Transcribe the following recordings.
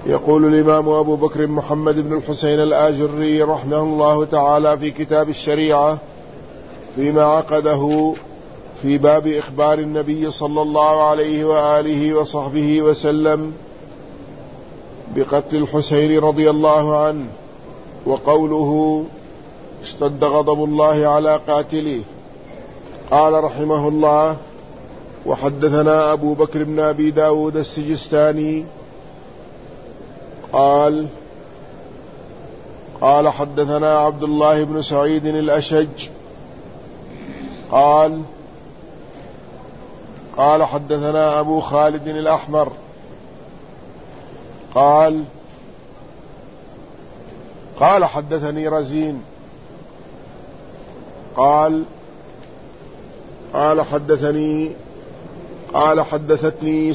يقول الإمام أبو بكر محمد بن الحسين الآجري رحمه الله تعالى في كتاب الشريعة فيما عقده في باب إخبار النبي صلى الله عليه وآله وصحبه وسلم بقتل الحسين رضي الله عنه، وقوله اشتد غضب الله على قاتله. قال رحمه الله: وحدثنا أبو بكر بن أبي داود السجستاني قال حدثنا عبد الله بن سعيد الأشج قال حدثنا أبو خالد الأحمر قال حدثني رزين قال حدثتني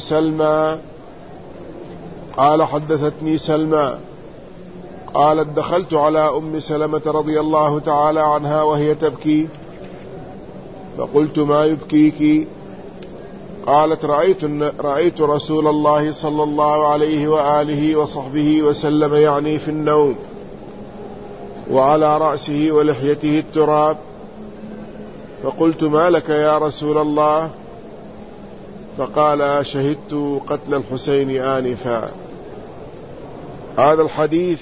سلمى قالت: دخلت على أم سلمة رضي الله تعالى عنها وهي تبكي، فقلت: ما يبكيك؟ قالت: رأيت رسول الله صلى الله عليه وآله وصحبه وسلم يعني في النوم، وعلى رأسه ولحيته التراب، فقلت: ما لك يا رسول الله؟ فقال: شهدت قتل الحسين آنفا. هذا الحديث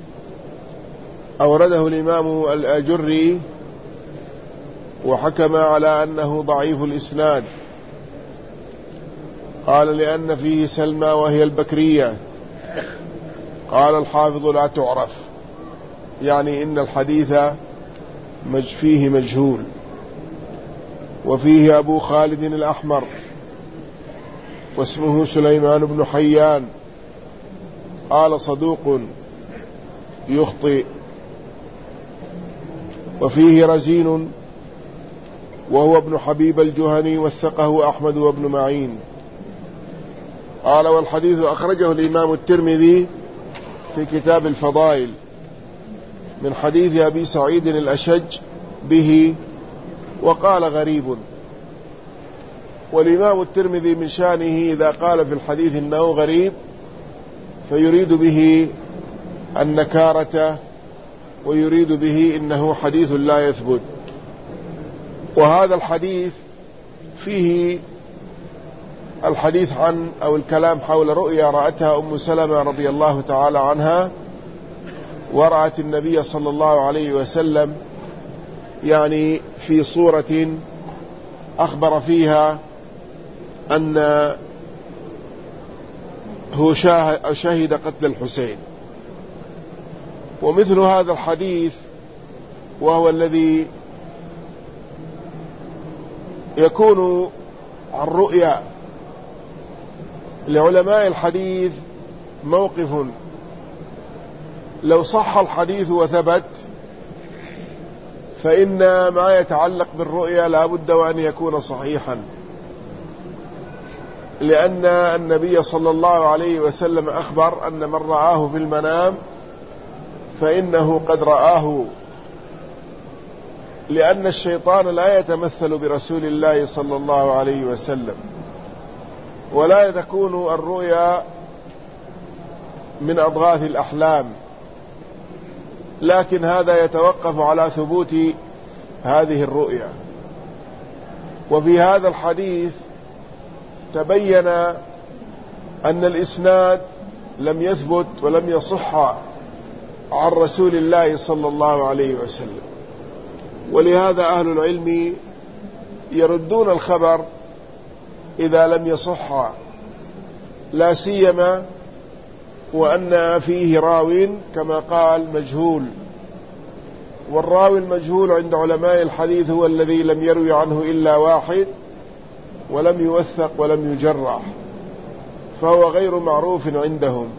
أورده الإمام الآجري وحكم على أنه ضعيف الإسناد. قال: لأن فيه سلمى وهي البكرية. قال الحافظ: لا تعرف، يعني إن الحديث فيه مجهول. وفيه أبو خالد الأحمر واسمه سليمان بن حيان، قال: صدوق يخطئ. وفيه رزين وهو ابن حبيب الجهني، وثقه أحمد وابن معين. قال: والحديث أخرجه الإمام الترمذي في كتاب الفضائل من حديث أبي سعيد الأشج به، وقال: غريب. والإمام الترمذي من شانه إذا قال في الحديث إنه غريب فيريد به النكارة، ويريد به إنه حديث لا يثبت. وهذا الحديث فيه الحديث عن أو الكلام حول رؤيا رأتها أم سلمة رضي الله تعالى عنها، ورأت النبي صلى الله عليه وسلم يعني في صورة أخبر فيها أن هو شهد قتل الحسين. ومثل هذا الحديث، وهو الذي يكون عن رؤيا، لعلماء الحديث موقف: لو صح الحديث وثبت فإن ما يتعلق بالرؤيا لا بد وأن يكون صحيحا، لأن النبي صلى الله عليه وسلم أخبر أن من رآه في المنام فإنه قد رآه، لأن الشيطان لا يتمثل برسول الله صلى الله عليه وسلم، ولا تكون الرؤيا من أضغاث الأحلام، لكن هذا يتوقف على ثبوت هذه الرؤيا. وفي هذا الحديث تبين أن الإسناد لم يثبت ولم يصح عن رسول الله صلى الله عليه وسلم، ولهذا أهل العلم يردون الخبر إذا لم يصح، لا سيما وأن فيه راو كما قال مجهول، والراوي المجهول عند علماء الحديث هو الذي لم يروي عنه إلا واحد ولم يوثق ولم يجرح، فهو غير معروف عندهم.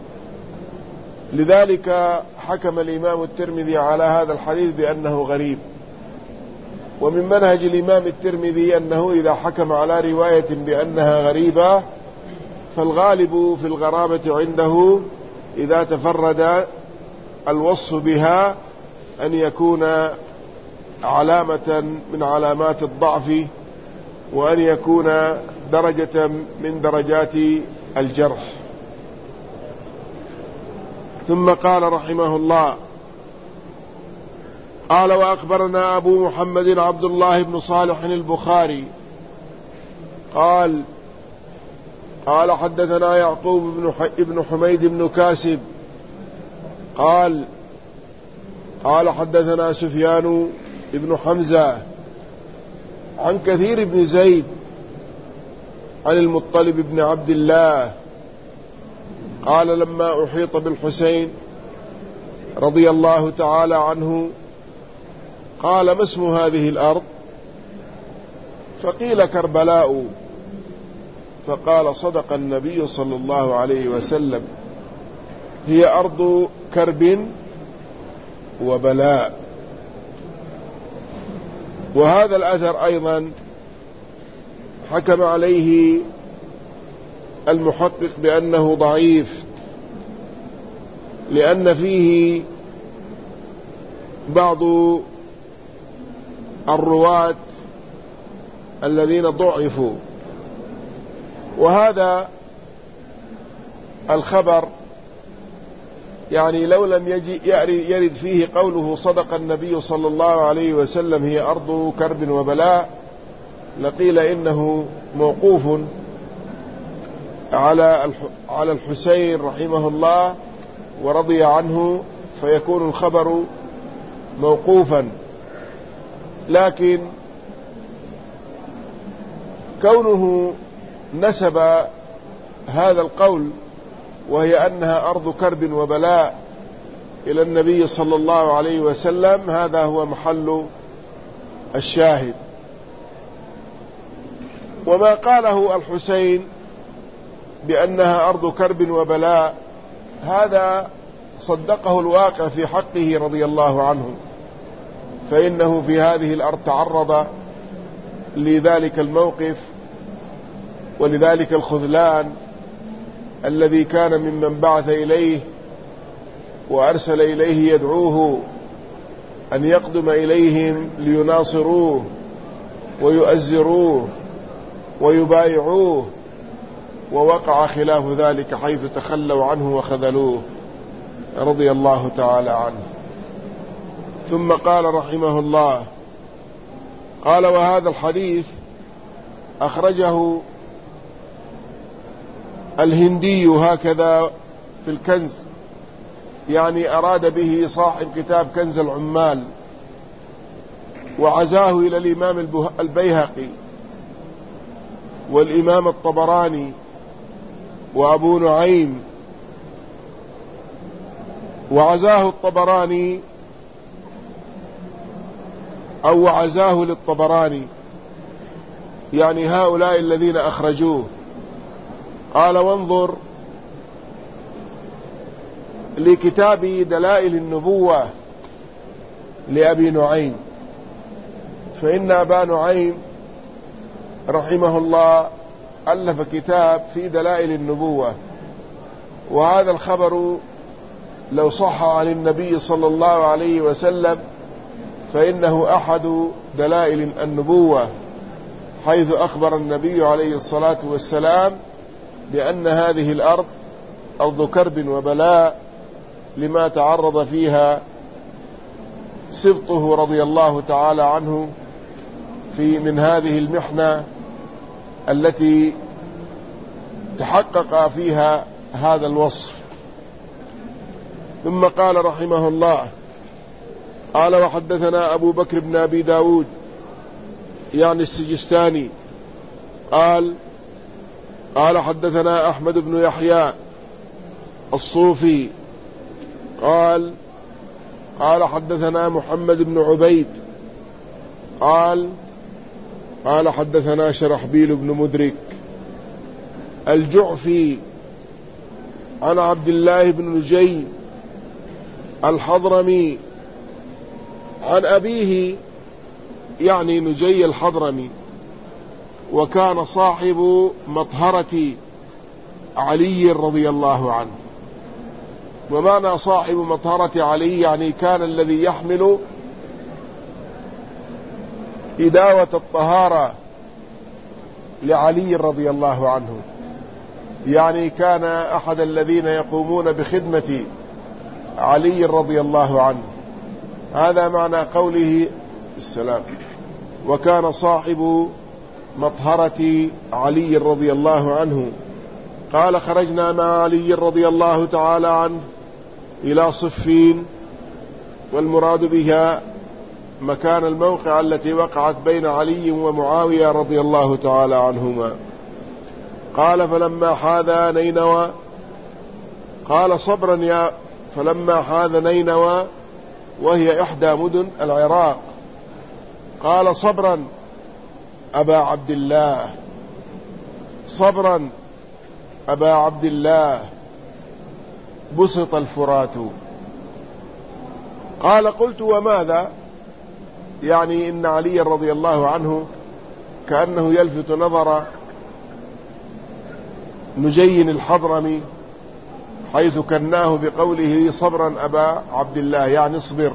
لذلك حكم الإمام الترمذي على هذا الحديث بأنه غريب. ومن منهج الإمام الترمذي أنه إذا حكم على رواية بأنها غريبة فالغالب في الغرابة عنده إذا تفرد الوصف بها أن يكون علامة من علامات الضعف، وأن يكون درجة من درجات الجرح. ثم قال رحمه الله: قال: وأخبرنا أبو محمد عبد الله بن صالح البخاري قال حدثنا يعقوب بن حميد بن كاسب قال حدثنا سفيان بن حمزة عن كثير بن زيد عن المطلب بن عبد الله قال: لما أحيط بالحسين رضي الله تعالى عنه قال: ما اسم هذه الأرض؟ فقيل: كربلاء. فقال: صدق النبي صلى الله عليه وسلم، هي أرض كرب وبلاء. وهذا الأثر أيضا حكم عليه المحقق بأنه ضعيف، لأن فيه بعض الرواة الذين ضعفوا. وهذا الخبر يعني لو لم يرد فيه قوله صدق النبي صلى الله عليه وسلم هي أرض كرب وبلاء لقيل إنه موقوف على الحسين رحمه الله ورضي عنه، فيكون الخبر موقوفا. لكن كونه نسب هذا القول وهي أنها أرض كرب وبلاء إلى النبي صلى الله عليه وسلم، هذا هو محل الشاهد. وما قاله الحسين بأنها أرض كرب وبلاء هذا صدقه الواقع في حقه رضي الله عنه، فإنه في هذه الأرض تعرض لذلك الموقف ولذلك الخذلان الذي كان ممن بعث إليه وأرسل إليه يدعوه أن يقدم إليهم ليناصروه ويؤزروه ويبايعوه، ووقع خلاف ذلك حيث تخلوا عنه وخذلوه رضي الله تعالى عنه. ثم قال رحمه الله: قال: وهذا الحديث أخرجه الهندي هكذا في الكنز، يعني أراد به صاحب كتاب كنز العمال، وعزاه إلى الإمام البيهقي والإمام الطبراني وأبو نعيم. وعزاه الطبراني أو عزاه للطبراني، يعني هؤلاء الذين أخرجوه. قال: وانظر لكتاب دلائل النبوة لأبي نعيم، فإن أبا نعيم رحمه الله ألف كتاب في دلائل النبوة، وهذا الخبر لو صح عن النبي صلى الله عليه وسلم فإنه أحد دلائل النبوة، حيث أخبر النبي عليه الصلاة والسلام بأن هذه الأرض أرض كرب وبلاء لما تعرض فيها سبطه رضي الله تعالى عنه من هذه المحنة التي تحقق فيها هذا الوصف. ثم قال رحمه الله: قال: وحدثنا أبو بكر بن أبي داود يعني السجستاني قال حدثنا أحمد بن يحيى الصوفي قال حدثنا محمد بن عبيد قال حدثنا شرحبيل بن مدرك الجعفي عن عبد الله بن نجي الحضرمي عن أبيه يعني نجي الحضرمي، وكان صاحب مطهرة علي رضي الله عنه. ومعنى صاحب مطهرة علي يعني كان الذي يحمل إداوة الطهارة لعلي رضي الله عنه، يعني كان أحد الذين يقومون بخدمة علي رضي الله عنه. هذا معنى قوله السلام وكان صاحب مطهرة علي رضي الله عنه. قال خرجنا مع علي رضي الله تعالى عنه إلى صفين، والمراد بها مكان الموقع التي وقعت بين علي ومعاوية رضي الله تعالى عنهما. قال فلما حاذ نينوى، قال صبرا يا، فلما حاذ نينوى وهي إحدى مدن العراق، قال صبرا أبا عبد الله، صبرا أبا عبد الله، بسط الفرات. قال قلت وماذا؟ يعني إن علي رضي الله عنه كأنه يلفت نظر نجي الحضرمي حيث كناه بقوله صبرا أبا عبد الله، يعني اصبر،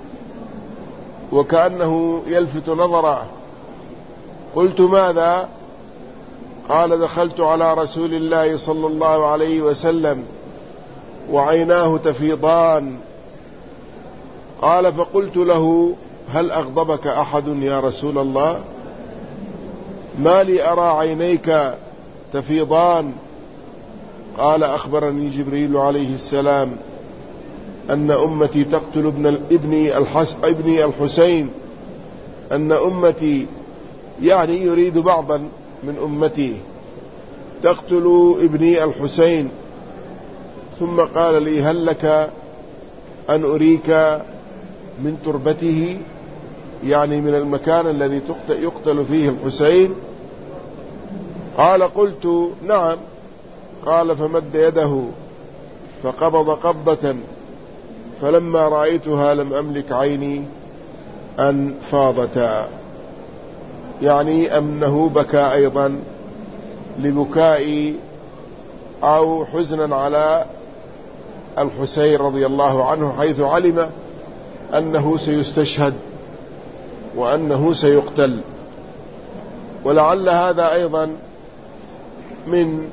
وكأنه يلفت نظره. قلت ماذا؟ قال دخلت على رسول الله صلى الله عليه وسلم وعيناه تفيضان. قال فقلت له هل أغضبك أحد يا رسول الله؟ ما لي أرى عينيك تفيضان؟ قال أخبرني جبريل عليه السلام أن أمتي تقتل ابني الحسين، أن أمتي يعني يريد بعضا من أمتي تقتل ابني الحسين. ثم قال لي هل لك أن أريك من تربته، يعني من المكان الذي يقتل فيه الحسين؟ قال قلت نعم. قال فمد يده فقبض قبضة، فلما رأيتها لم أملك عيني أن فاضتا، يعني أنه بكى أيضا لبكاء أو حزنا على الحسين رضي الله عنه، حيث علم أنه سيستشهد وأنه سيقتل. ولعل هذا أيضا من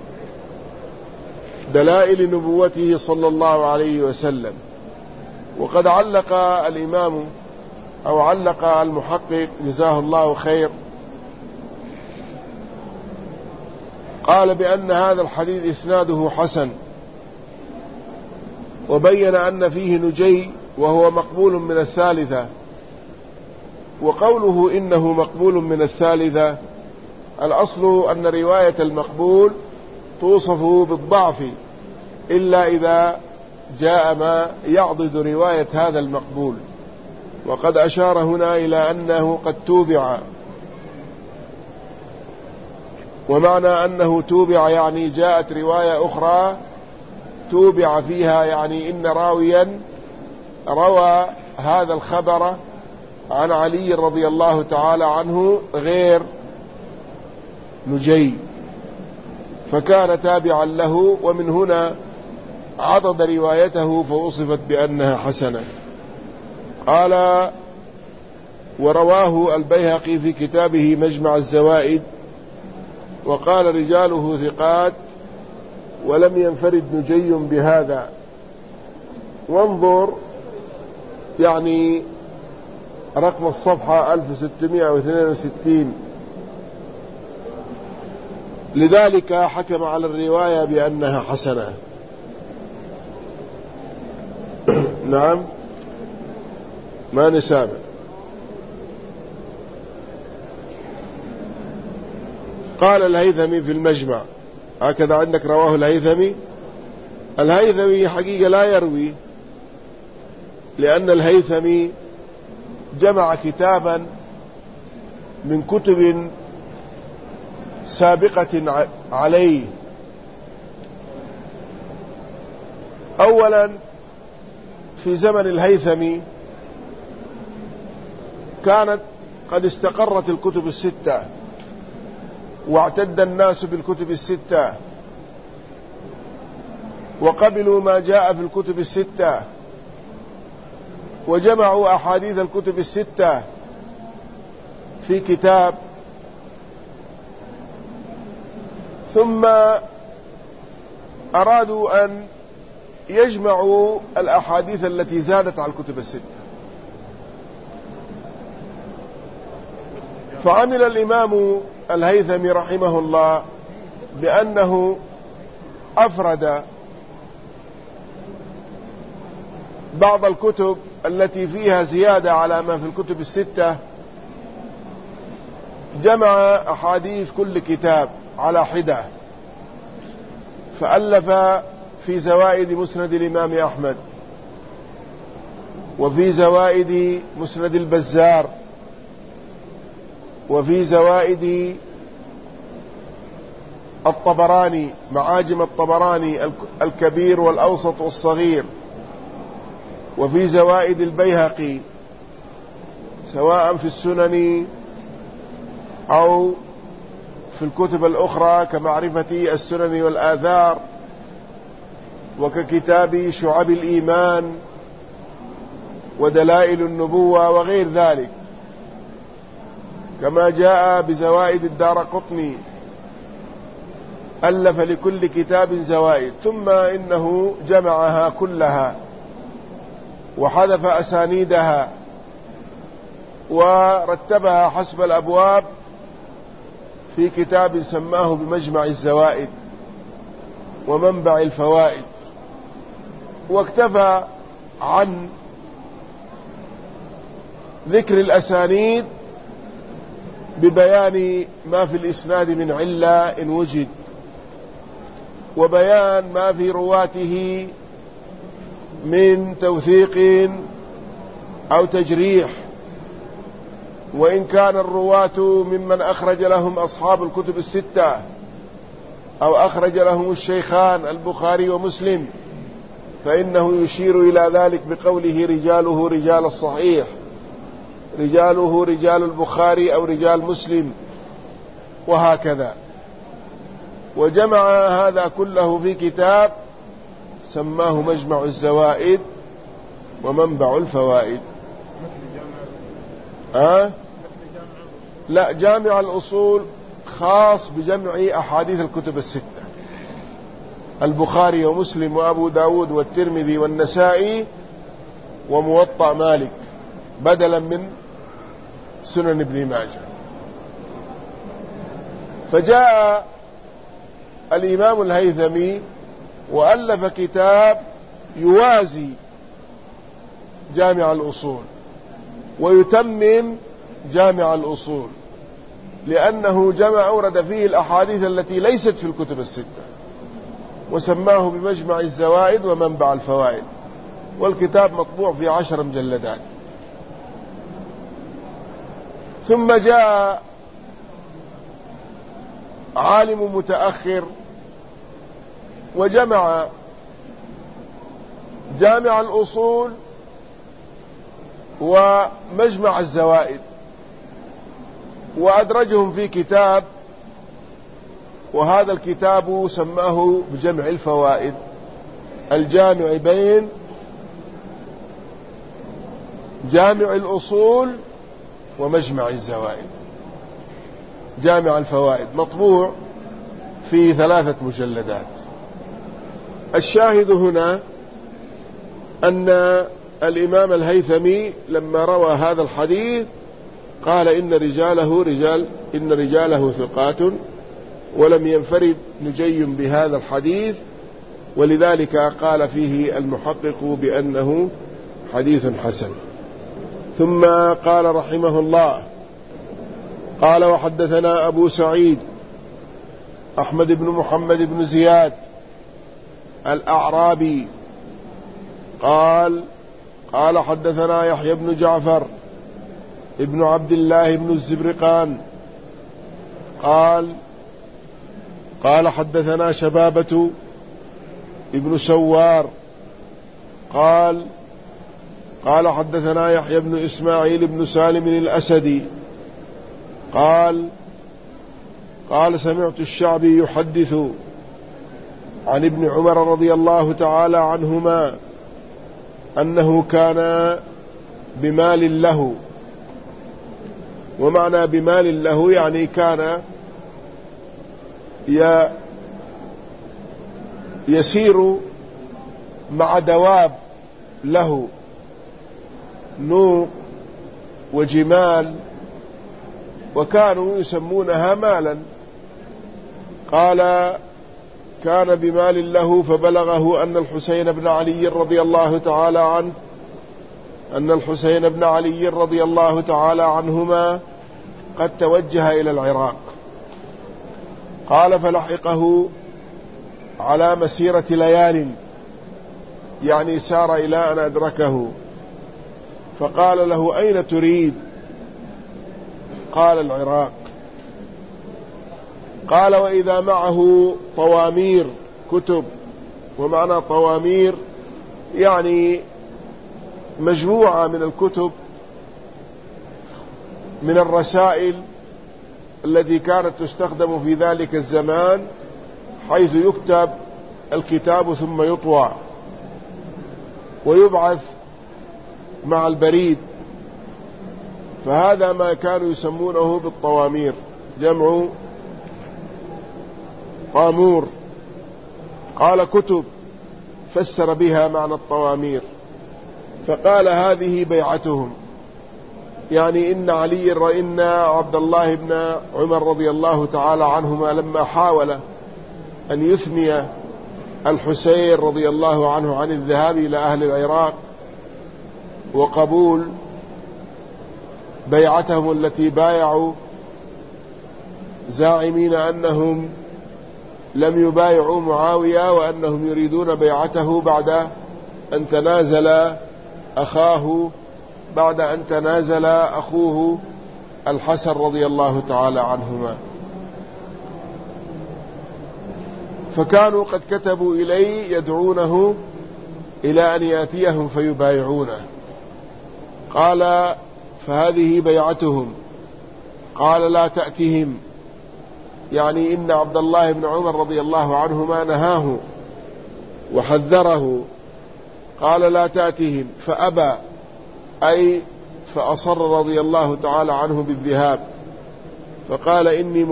دلائل نبوته صلى الله عليه وسلم. وقد علق الإمام أو علق المحقق جزاه الله خير، قال بأن هذا الحديث إسناده حسن، وبين أن فيه نجي وهو مقبول من الثالثة. وقوله إنه مقبول من الثالثة، الأصل أن رواية المقبول توصف بالضعف إلا إذا جاء ما يعضد رواية هذا المقبول. وقد أشار هنا إلى أنه قد توبع، ومعنى أنه توبع يعني جاءت رواية أخرى توبع فيها، يعني إن راويا روى هذا الخبر عن علي رضي الله تعالى عنه غير نجي، فكان تابعا له، ومن هنا عضد روايته فوصفت بأنها حسنة. قال ورواه البيهقي في كتابه مجمع الزوائد، وقال رجاله ثقات ولم ينفرد نجي بهذا. وانظر يعني رقم الصفحة 1662. لذلك حكم على الرواية بأنها حسنة. نعم ما نسامع. قال الهيثمي في المجمع، هكذا عندك رواه الهيثمي. الهيثمي حقيقة لا يروي، لأن الهيثمي جمع كتابا من كتب سابقة عليه. أولا في زمن الهيثمي كانت قد استقرت الكتب الستة، واعتد الناس بالكتب الستة، وقبلوا ما جاء في الكتب الستة، وجمعوا أحاديث الكتب الستة في كتاب، ثم أرادوا أن يجمع الأحاديث التي زادت على الكتب الستة. فعمل الإمام الهيثمي رحمه الله بأنه أفرد بعض الكتب التي فيها زيادة على ما في الكتب الستة، جمع أحاديث كل كتاب على حدة، فألف في زوائد مسند الإمام أحمد، وفي زوائد مسند البزار، وفي زوائد الطبراني، معاجم الطبراني الكبير والأوسط والصغير، وفي زوائد البيهقي سواء في السنن أو في الكتب الأخرى كمعرفة السنن والآثار، وككتاب شعب الإيمان ودلائل النبوة وغير ذلك، كما جاء بزوائد الدارقطني، ألف لكل كتاب زوائد، ثم إنه جمعها كلها وحذف أسانيدها ورتبها حسب الأبواب في كتاب سماه بمجمع الزوائد ومنبع الفوائد، واكتفى عن ذكر الأسانيد ببيان ما في الإسناد من علة إن وجد، وبيان ما في رواته من توثيق أو تجريح، وإن كان الرواة ممن أخرج لهم أصحاب الكتب الستة أو أخرج لهم الشيخان البخاري ومسلم، فإنه يشير إلى ذلك بقوله رجاله رجال الصحيح، رجاله رجال البخاري أو رجال مسلم، وهكذا. وجمع هذا كله في كتاب سماه مجمع الزوائد ومنبع الفوائد. لا، جامع الأصول خاص بجمع أحاديث الكتب الستة، البخاري ومسلم وأبو داود والترمذي والنسائي وموطأ مالك، بدلا من سنن ابن ماجه. فجاء الإمام الهيثمي وألف كتاب يوازي جامع الأصول ويتمم جامع الأصول، لأنه جمع ورد فيه الأحاديث التي ليست في الكتب الستة، وسماه بمجمع الزوائد ومنبع الفوائد، والكتاب مطبوع في 10 مجلدات. ثم جاء عالم متأخر وجمع جامع الأصول ومجمع الزوائد وأدرجهم في كتاب، وهذا الكتاب سماه بجمع الفوائد، الجامع بين جامع الأصول ومجمع الزوائد، جامع الفوائد، مطبوع في 3 مجلدات. الشاهد هنا أن الإمام الهيثمي لما روى هذا الحديث قال إن رجاله ثقات، ولم ينفرد نجي بهذا الحديث، ولذلك قال فيه المحقق بأنه حديث حسن. ثم قال رحمه الله: قال وحدثنا أبو سعيد أحمد بن محمد بن زياد الأعرابي قال حدثنا يحيى بن جعفر ابن عبد الله بن الزبرقان قال حدثنا شبابة ابن سوار قال حدثنا يحيى بن إسماعيل بن سالم الأسدي قال سمعت الشعبي يحدث عن ابن عمر رضي الله تعالى عنهما أنه كان بمال له، ومعنى بمال له يعني كان يسير مع دواب له نوق وجمال، وكانوا يسمونها مالا. قال: كان بمال له فبلغه أن الحسين بن علي رضي الله تعالى عنهما قد توجه إلى العراق. قال: فلحقه على مسيرة ليال، يعني سار إلى أن أدركه، فقال له: أين تريد؟ قال: العراق. قال: وإذا معه طوامير كتب. ومعنى طوامير يعني مجموعة من الكتب من الرسائل التي كانت تستخدم في ذلك الزمان، حيث يكتب الكتاب ثم يطوى ويبعث مع البريد، فهذا ما كانوا يسمونه بالطوامير، جمع طامور. قال: كتب، فسر بها معنى الطوامير. فقال: هذه بيعتهم، يعني إن عبد الله بن عمر رضي الله تعالى عنهما لما حاول أن يثني الحسين رضي الله عنه عن الذهاب إلى أهل العراق وقبول بيعتهم التي بايعوا، زاعمين أنهم لم يبايعوا معاوية وأنهم يريدون بيعته بعد أن تنازل أخوه الحسن رضي الله تعالى عنهما. فكانوا قد كتبوا إليه يدعونه إلى أن يأتيهم فيبايعونه. قال: فهذه بيعتهم. قال: لا تأتهم، يعني إن عبد الله بن عمر رضي الله عنهما نهاه وحذره. قال: لا تأتهم، فأبى، أي فأصر رضي الله تعالى عنه بالذهاب. فقال: إني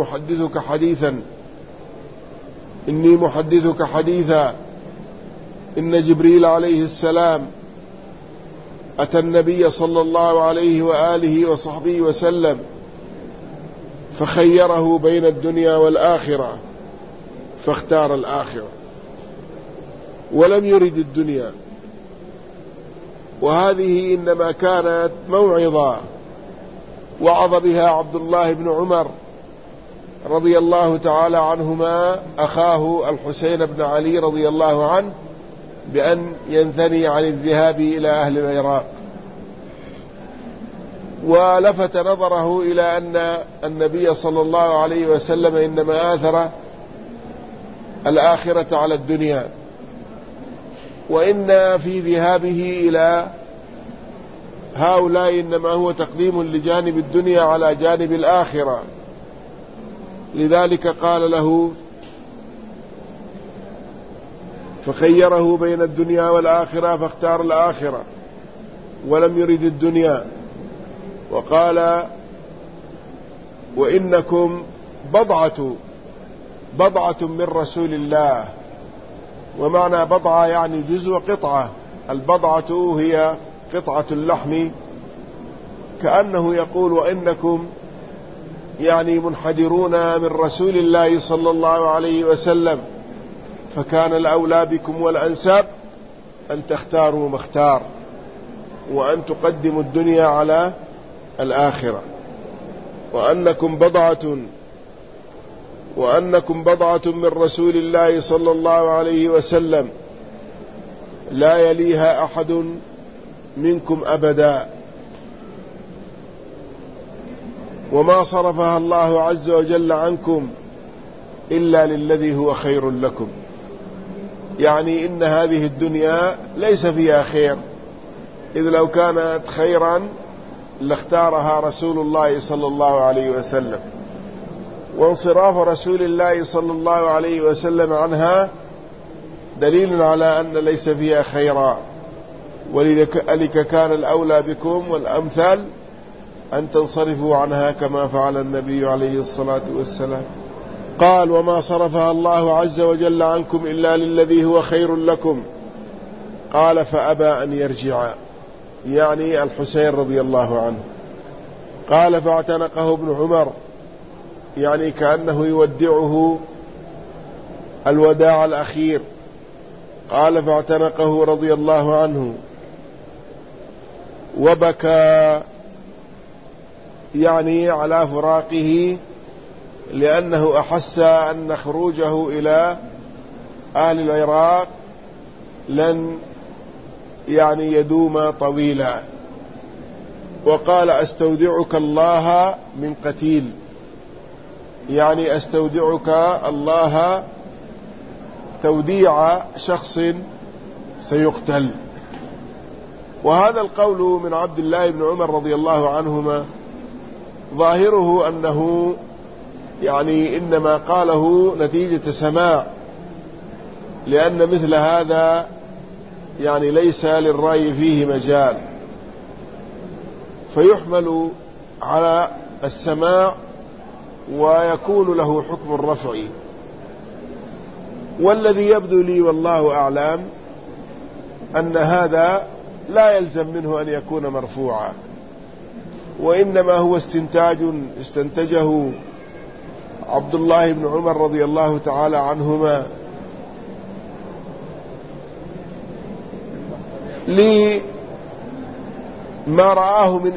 محدثك حديثا إن جبريل عليه السلام أتى النبي صلى الله عليه وآله وصحبه وسلم فخيره بين الدنيا والآخرة فاختار الآخرة ولم يرد الدنيا. وهذه إنما كانت موعظة وعظ بها عبد الله بن عمر رضي الله تعالى عنهما أخاه الحسين بن علي رضي الله عنه بأن ينثني عن الذهاب إلى أهل العراق. ولفت نظره إلى أن النبي صلى الله عليه وسلم إنما آثر الآخرة على الدنيا، وإن في ذهابه إلى هؤلاء إنما هو تقديم لجانب الدنيا على جانب الآخرة. لذلك قال له: فخيره بين الدنيا والآخرة فاختار الآخرة ولم يرد الدنيا. وقال: وإنكم بضعة من رسول الله. ومعنى بضعة يعني جزء قطعة، البضعة هي قطعة اللحم، كأنه يقول: وإنكم يعني منحدرون من رسول الله صلى الله عليه وسلم، فكان الأولى بكم والأنساب أن تختاروا مختار وأن تقدموا الدنيا على الآخرة. وأنكم بضعة من رسول الله صلى الله عليه وسلم لا يليها أحد منكم أبدا، وما صرفها الله عز وجل عنكم إلا للذي هو خير لكم. يعني إن هذه الدنيا ليس فيها خير، إذ لو كانت خيرا لاختارها رسول الله صلى الله عليه وسلم، وانصراف رسول الله صلى الله عليه وسلم عنها دليل على أن ليس فيها خيرا. ولذلك كان الأولى بكم والأمثل أن تنصرفوا عنها كما فعل النبي عليه الصلاة والسلام. قال: وما صرفها الله عز وجل عنكم إلا للذي هو خير لكم. قال فأبى أن يرجع، يعني الحسين رضي الله عنه. قال فاعتنقه ابن عمر، يعني كأنه يودعه الوداع الأخير. قال فاعتنقه رضي الله عنه وبكى، يعني على فراقه، لأنه أحس أن خروجه إلى أهل العراق لن يعني يدوم طويلا. وقال أستودعك الله من قتيل، يعني أستودعك الله توديع شخص سيقتل. وهذا القول من عبد الله بن عمر رضي الله عنهما ظاهره أنه يعني إنما قاله نتيجة سماع، لأن مثل هذا يعني ليس للرأي فيه مجال، فيحمل على السماع ويكون له حكم الرفع. والذي يبدو لي والله أعلم أن هذا لا يلزم منه أن يكون مرفوعا، وإنما هو استنتاج استنتجه عبد الله بن عمر رضي الله تعالى عنهما لما رآه من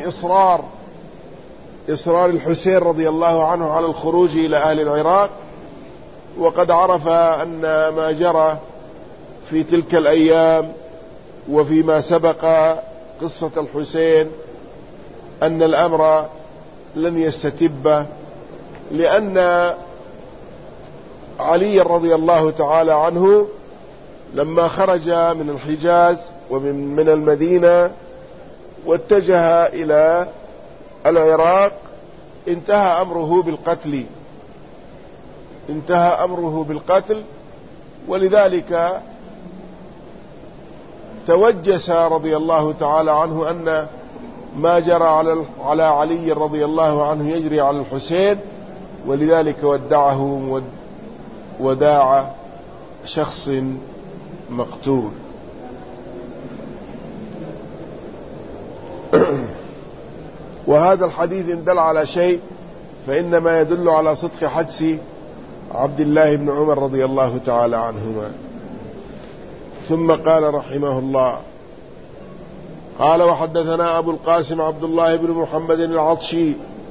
إصرار الحسين رضي الله عنه على الخروج إلى أهل العراق. وقد عرف أن ما جرى في تلك الأيام وفيما سبق قصة الحسين أن الأمر لن يستتب، لأن علي رضي الله تعالى عنه لما خرج من الحجاز ومن المدينة واتجه إلى العراق انتهى أمره بالقتل، ولذلك توجس رضي الله تعالى عنه أن ما جرى على علي رضي الله عنه يجري على الحسين، ولذلك ودعه وداع شخص مقتول. وهذا الحديث إن دل على شيء فإنما يدل على صدق حدس عبد الله بن عمر رضي الله تعالى عنهما. ثم قال رحمه الله: قال وحدثنا أبو القاسم عبد الله بن محمد العطشي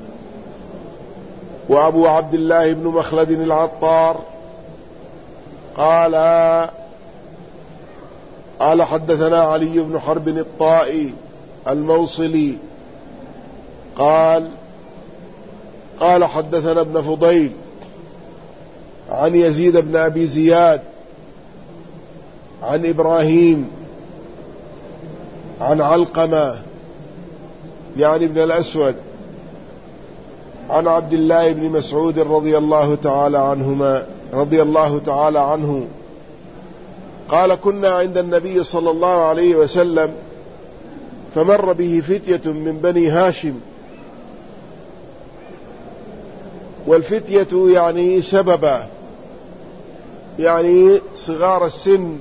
وأبو عبد الله بن مخلد العطار قال حدثنا علي بن حرب الطائي الموصلي قال حدثنا ابن فضيل عن يزيد بن أبي زياد عن إبراهيم عن علقمة يعني ابن الأسود عن عبد الله بن مسعود رضي الله تعالى عنه قال: كنا عند النبي صلى الله عليه وسلم فمر به فتية من بني هاشم. والفتية يعني شبابا، يعني صغار السن،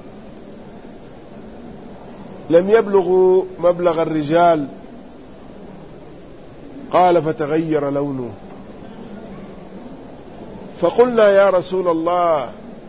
لم يبلغوا مبلغ الرجال. قال: فتغير لونه، فقلنا: يا رسول الله،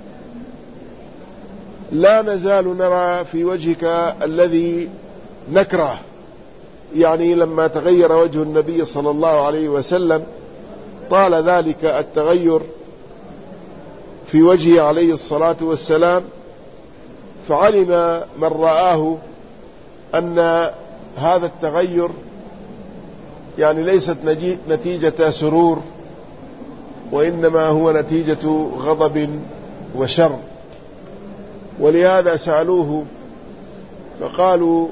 لا نزال نرى في وجهك الذي نكره. يعني لما تغير وجه النبي صلى الله عليه وسلم طال ذلك التغير في وجهه عليه الصلاة والسلام، فعلم من رآه أن هذا التغير يعني ليست نتيجة سرور، وإنما هو نتيجة غضب وشر. ولهذا سألوه فقالوا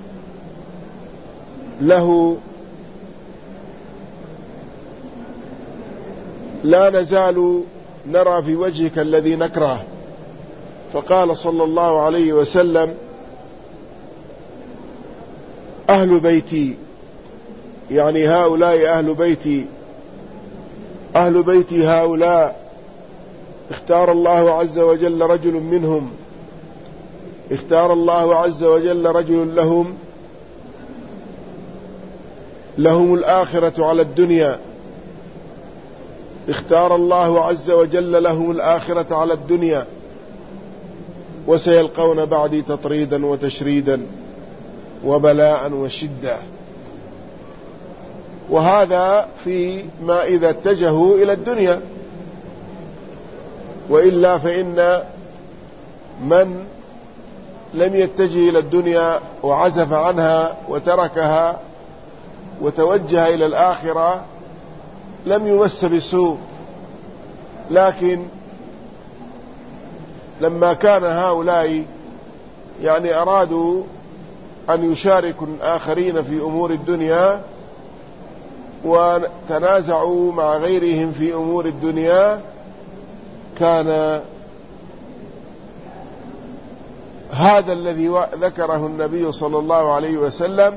له: لا نزال نرى في وجهك الذي نكره. فقال صلى الله عليه وسلم: أهل بيتي، يعني هؤلاء أهل بيتي هؤلاء اختار الله عز وجل رجل منهم اختار الله عز وجل رجل لهم الآخرة على الدنيا، اختار الله عز وجل لهم الآخرة على الدنيا، وسيلقون بعدي تطريدا وتشريدا وبلاء وشدة. وهذا في ما إذا اتجهوا إلى الدنيا، وإلا فإن من لم يتجه إلى الدنيا وعزف عنها وتركها وتوجه إلى الآخرة لم يمس بسوء. لكن لما كان هؤلاء أرادوا أن يشاركوا الآخرين في أمور الدنيا وتنازعوا مع غيرهم في أمور الدنيا، كان هذا الذي ذكره النبي صلى الله عليه وسلم،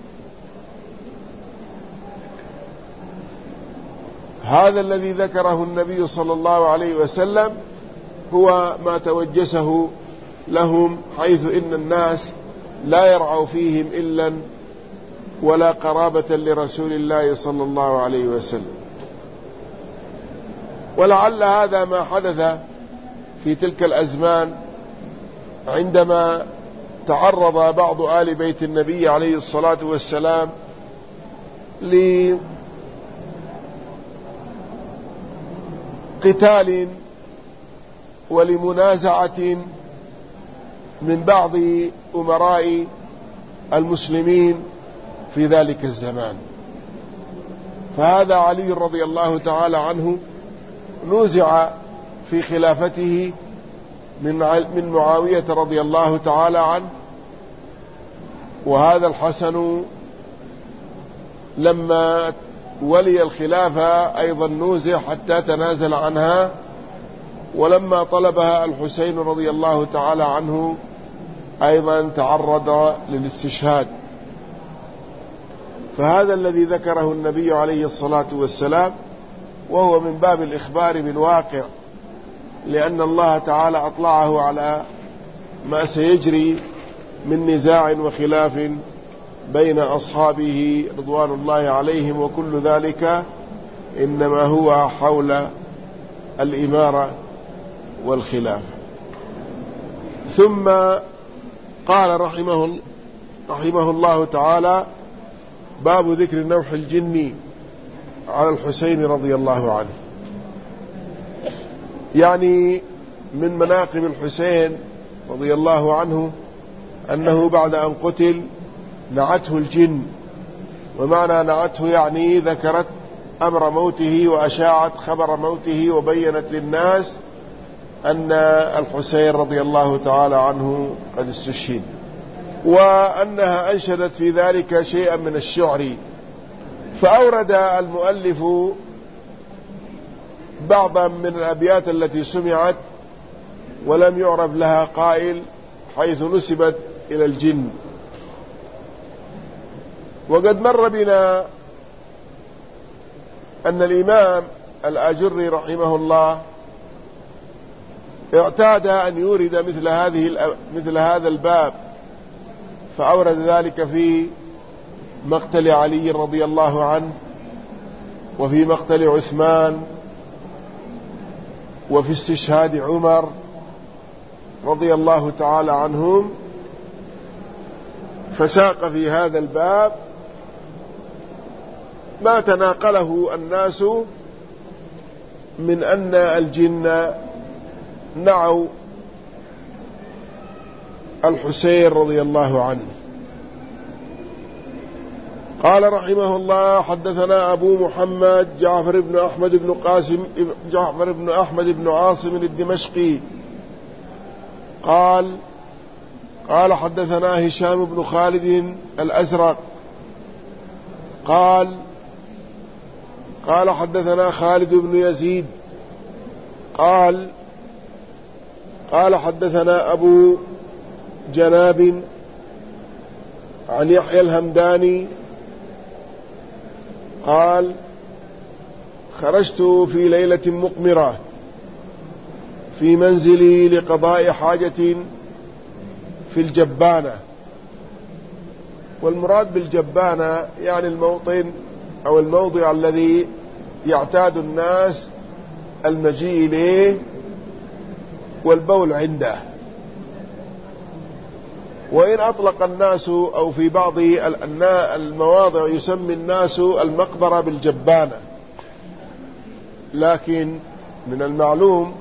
هذا الذي ذكره النبي صلى الله عليه وسلم هو ما توجسه لهم، حيث إن الناس لا يرعوا فيهم إلا ولا قرابة لرسول الله صلى الله عليه وسلم. ولعل هذا ما حدث في تلك الأزمان عندما تعرض بعض آل بيت النبي عليه الصلاة والسلام لقتال ولمنازعة من بعض أمراء المسلمين في ذلك الزمان. فهذا علي رضي الله تعالى عنه نوزع في خلافته من معاوية رضي الله تعالى عنه، وهذا الحسن لما ولي الخلافة أيضا نوزع حتى تنازل عنها، ولما طلبها الحسين رضي الله تعالى عنه أيضا تعرض للاستشهاد. فهذا الذي ذكره النبي عليه الصلاة والسلام، وهو من باب الإخبار بالواقع، لأن الله تعالى أطلعه على ما سيجري من نزاع وخلاف بين أصحابه رضوان الله عليهم، وكل ذلك إنما هو حول الإمارة والخلافة. ثم قال رحمه الله تعالى: باب ذكر نوح الجن على الحسين رضي الله عنه. من مناقب الحسين رضي الله عنه أنه بعد أن قتل نعته الجن، ومعنى نعته ذكرت أمر موته وأشاعت خبر موته وبينت للناس أن الحسين رضي الله تعالى عنه قد استشهد، وأنها أنشدت في ذلك شيئا من الشعر. فأورد المؤلف بعضا من الأبيات التي سمعت ولم يعرف لها قائل، حيث نسبت إلى الجن. وقد مر بنا أن الإمام الآجري رحمه الله اعتاد أن يورد مثل هذا الباب، فأورد ذلك في مقتل علي رضي الله عنه، وفي مقتل عثمان، وفي استشهاد عمر رضي الله تعالى عنهم. فساق في هذا الباب ما تناقله الناس من أن الجن نعوا الحسين رضي الله عنه. قال رحمه الله: حدثنا أبو محمد جعفر بن أحمد بن عاصم الدمشقي قال حدثنا هشام بن خالد الأزرق قال حدثنا خالد بن يزيد قال حدثنا أبو جناب عن يحيى الهمداني قال: خرجت في ليلة مقمرة في منزلي لقضاء حاجة في الجبانة. والمراد بالجبانة يعني الموطن أو الموضع الذي يعتاد الناس المجيء إليه والبول عنده. وإن أطلق الناس أو في بعض المواضع يسمي الناس المقبرة بالجبانة، لكن من المعلوم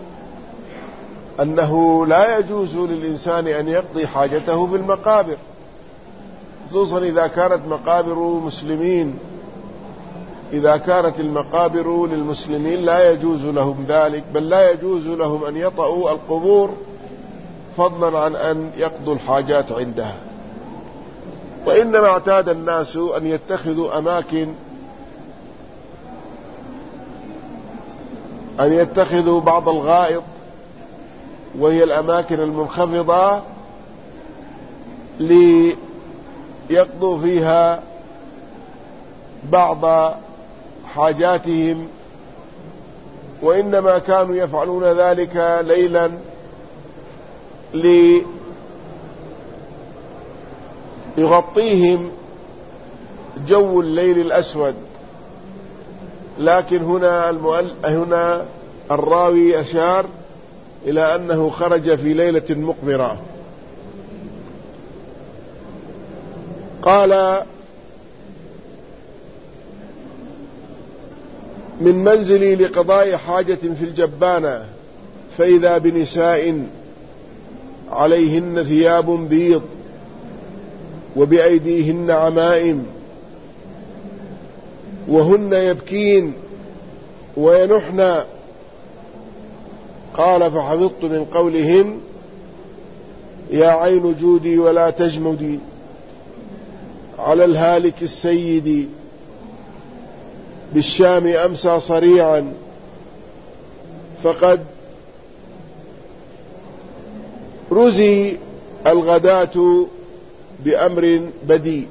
أنه لا يجوز للإنسان أن يقضي حاجته في المقابر، خصوصا إذا كانت مقابر مسلمين. إذا كانت المقابر للمسلمين لا يجوز لهم ذلك، بل لا يجوز لهم أن يطأوا القبور فضلا عن أن يقضوا الحاجات عندها. وإنما اعتاد الناس أن يتخذوا أن يتخذوا بعض الغائط، وهي الأماكن المنخفضة، ليقضوا فيها بعض حاجاتهم. وإنما كانوا يفعلون ذلك ليلا ليغطيهم جو الليل الأسود. لكن هنا الراوي أشار إلى أنه خرج في ليلة مقمرة. قال: من منزلي لقضاء حاجة في الجبانة فإذا بنساء عليهن ثياب بيض وبأيديهن عمائم وهن يبكين وينحن. قال: فحفظت من قولهن: يا عين جودي ولا تجمدي على الهالك السيد، بالشام أمسى صريعا فقد رزي الغداة بأمر بديء.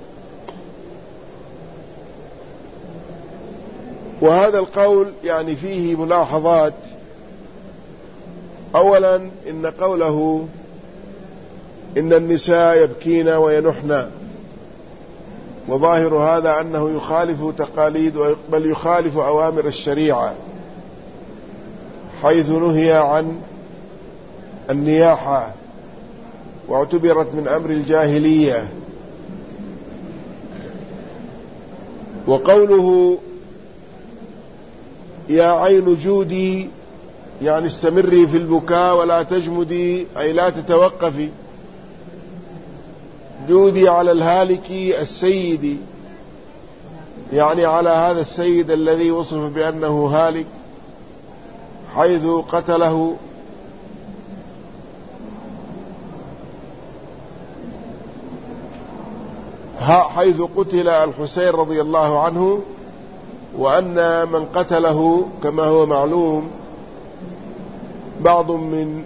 وهذا القول يعني فيه ملاحظات. أولا، إن قوله إن النساء يبكين وينحن، وظاهر هذا أنه يخالف تقاليد بل يخالف أوامر الشريعة، حيث نهي عن النياحة واعتبرت من أمر الجاهلية. وقوله يا عين جودي يعني استمري في البكاء ولا تجمدي، أي لا تتوقفي. جودي على الهالك السيد، يعني على هذا السيد الذي وصف بأنه هالك، حيث قتله حيث قتل الحسين رضي الله عنه، وأن من قتله كما هو معلوم بعض من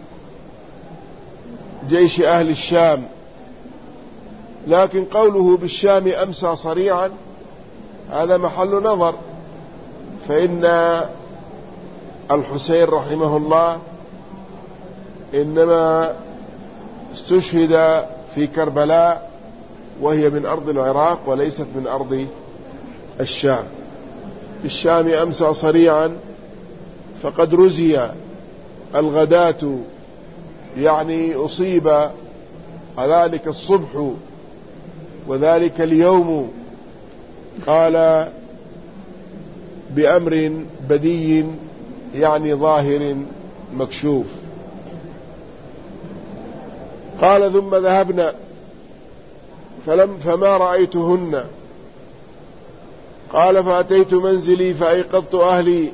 جيش أهل الشام. لكن قوله بالشام أمسى صريعا هذا محل نظر، فإن الحسين رحمه الله إنما استشهد في كربلاء، وهي من أرض العراق وليست من أرض الشام. بالشام أمسى صريعا فقد رزي الغداة، يعني أصيب ذلك الصبح وذلك اليوم. قال بأمر بدي يعني ظاهر مكشوف. قال ثم ذهبنا فما رأيتهن. قال فأتيت منزلي فأيقظت أهلي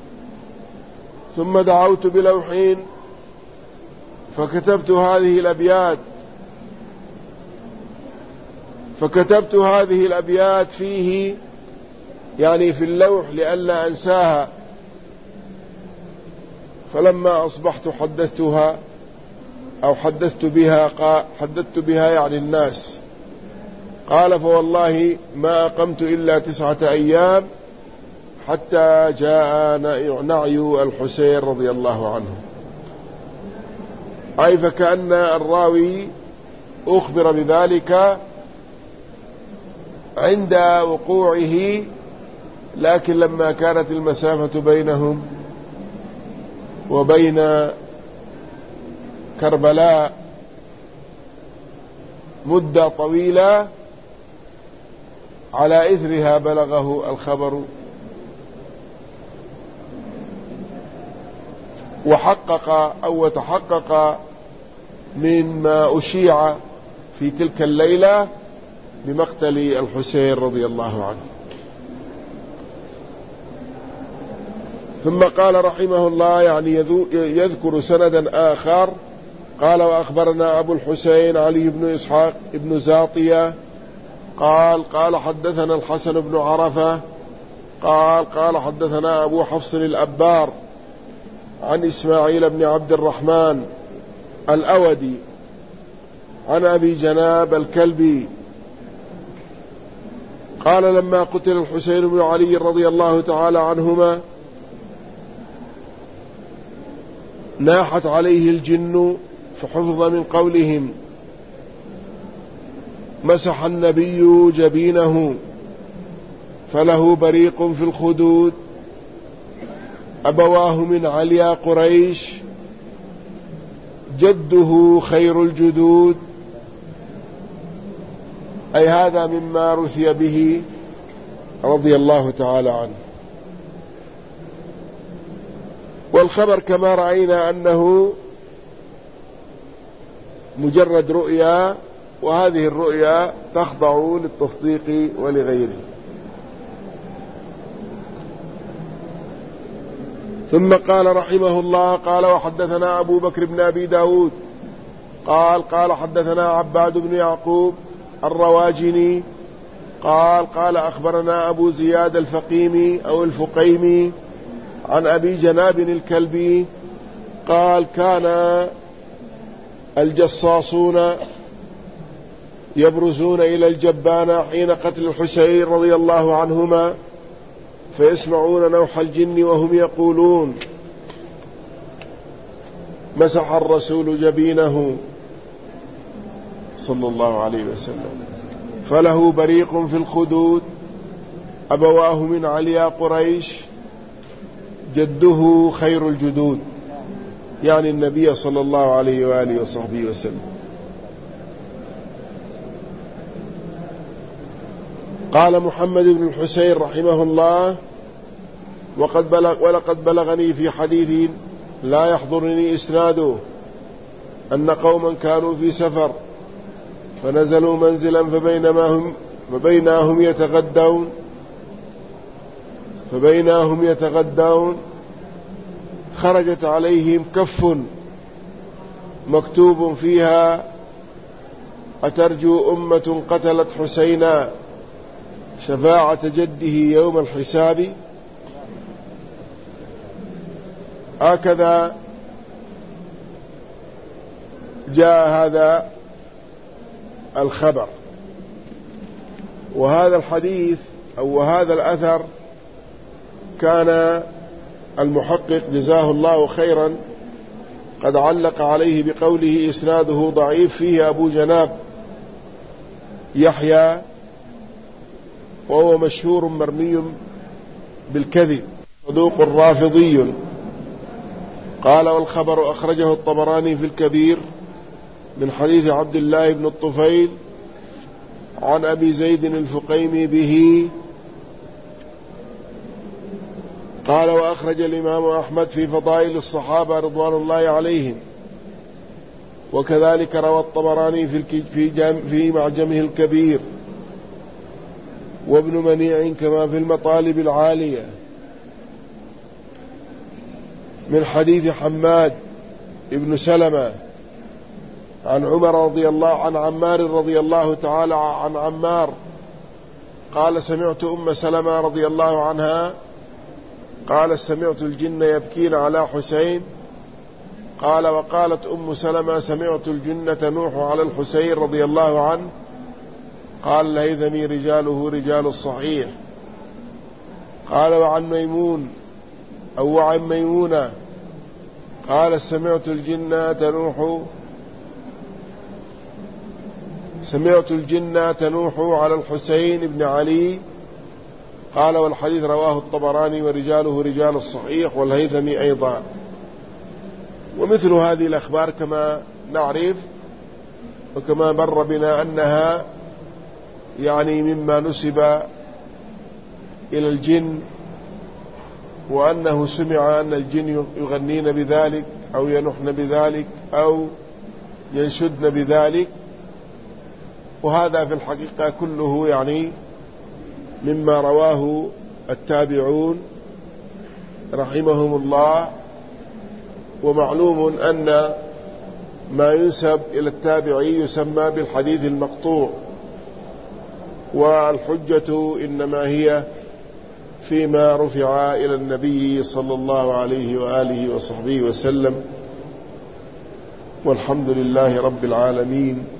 ثم دعوت بلوحين فكتبت هذه الأبيات فيه، يعني في اللوح لئلا أنساها. فلما أصبحت حدثتها أو حدثت بها يعني الناس. قال فوالله ما أقمت إلا 9 أيام حتى جاء نعي الحسين رضي الله عنه. أي فكأن الراوي أخبر بذلك عند وقوعه، لكن لما كانت المسافة بينهم وبين كربلاء مدة طويلة، على إثرها بلغه الخبر وتحقق مما أشيع في تلك الليلة بمقتل الحسين رضي الله عنه. ثم قال رحمه الله، يعني يذكر سندا آخر، قال وأخبرنا أبو الحسين علي بن إسحاق بن زاطية قال حدثنا الحسن بن عرفة قال حدثنا أبو حفص الأبار عن إسماعيل بن عبد الرحمن الأودي عن أبي جناب الكلبي قال لما قتل الحسين بن علي رضي الله تعالى عنهما ناحت عليه الجن، فحفظ من قولهم مسح النبي جبينه فله بريق في الخدود، أبواه من عليا قريش، جده خير الجدود. أي هذا مما رثي به رضي الله تعالى عنه. والخبر كما رأينا أنه مجرد رؤيا، وهذه الرؤيا تخضع للتصديق ولغيره. ثم قال رحمه الله قال وحدثنا أبو بكر بن أبي داود قال حدثنا عباد بن يعقوب الرواجني قال أخبرنا أبو زياد الفقيمي أو الفقيمي عن أبي جناب الكلبي قال كان الجصاصون يبرزون إلى الجبانة حين قتل الحسين رضي الله عنهما، فيسمعون نوح الجن وهم يقولون مسح الرسول جبينه صلى الله عليه وسلم فله بريق في الخدود، أبواه من عليا قريش، جده خير الجدود، يعني النبي صلى الله عليه وآله وصحبه وسلم. قال محمد بن الحسين رحمه الله ولقد بلغني في حديث لا يحضرني إسناده أن قوما كانوا في سفر فنزلوا منزلا فبينهم يتغدون خرجت عليهم كف مكتوب فيها أترجو أمة قتلت حسينا شفاعة جده يوم الحساب. هكذا جاء هذا الخبر. وهذا الحديث أو هذا الأثر كان المحقق جزاه الله خيرا قد علق عليه بقوله إسناده ضعيف، فيه أبو جناب يحيى وهو مشهور مرمي بالكذب صدوق رافضي. قال والخبر أخرجه الطبراني في الكبير من حديث عبد الله بن الطفيل عن أبي زيد الفقيمي به. قال وأخرج الإمام أحمد في فضائل الصحابة رضوان الله عليهم، وكذلك روى الطبراني في معجمه الكبير، وابن منيع كما في المطالب العالية من حديث حماد ابن سلمة عن عمر رضي الله عن عمار رضي الله تعالى عن عمار قال سمعت أم سلمة رضي الله عنها قال سمعت الجن يبكين على حسين. قال وقالت أم سلمة سمعت الجن تنوح على الحسين رضي الله عنه. قال الهيثمي رجاله رجال الصحيح. قال وعن ميمون أو عن ميمونة قال سمعت الجن تنوح سمعت الجن تنوح على الحسين بن علي قال، والحديث رواه الطبراني ورجاله رجال الصحيح والهيثمي أيضا. ومثل هذه الأخبار كما نعرف وكما مر بنا أنها يعني مما نسب إلى الجن، وأنه سمع أن الجن يغنين بذلك أو ينحن بذلك أو ينشدن بذلك، وهذا في الحقيقة كله يعني مما رواه التابعون رحمهم الله. ومعلوم أن ما ينسب إلى التابعي يسمى بالحديث المقطوع، والحجة إنما هي فيما رفع إلى النبي صلى الله عليه وآله وصحبه وسلم. والحمد لله رب العالمين.